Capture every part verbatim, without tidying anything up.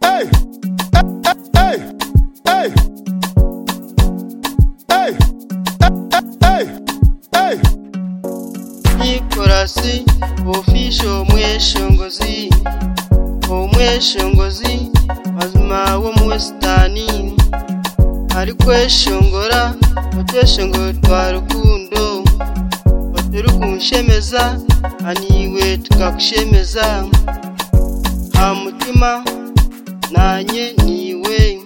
Hey, hey, hey, hey, hey, hey. Nikolasi official mweshongozi omweshongozi mazima wo mu westani ari kweshongora oteshongo twarukundo oturu kunshemeza aniwe tukakushemeza hamutima nanye niwe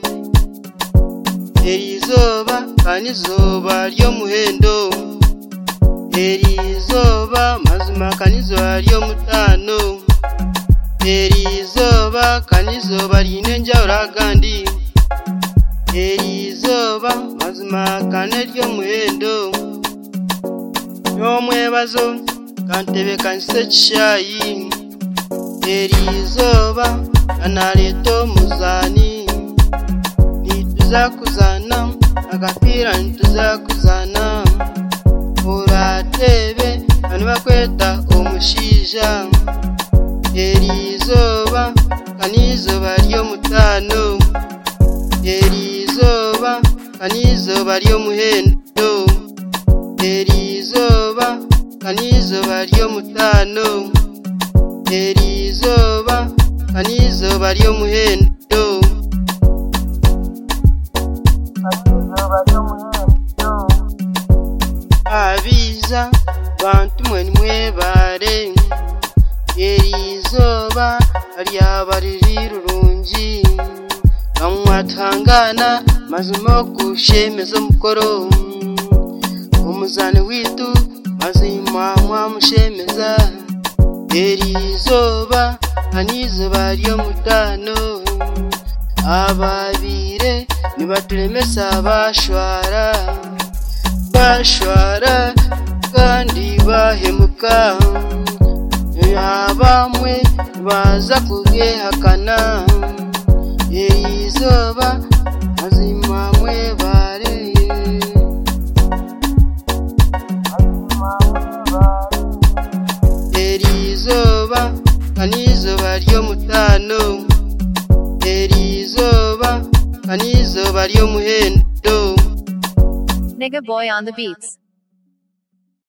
erizoba kanizoba ryo muhendo erizoba mazima kanizoba ryo mutano erizoba kanizoba rinenja uragandi erizoba mazima kane ryo muhendo nyomwebazo kantebe kanse chayi erizoba analeto muzani nituza kuzana agapira nituza kuzana uratebe anu bakweta omushija erizoba kanizoba ryo mutano erizoba kanizoba ryo muhendo erizoba kanizoba ryo mutano erizoba kanizoba ryo muhendo kanizoba ryo muhendo abiza bantu mwe mwebare erizoba aryabariri rurungi amwatangana mazima kushemeza mukoro umuzane witu mazima mwamushemeza erizoba kanizoba ryo mutano ababire nibaturemesa bashwara bashwara kandi bahemuka abamwe baza kubihakana erizoba mazima mwebare erizoba kanizoba ryo mutano erizoba kanizoba ryo muhendo. Nigga boy on the beats.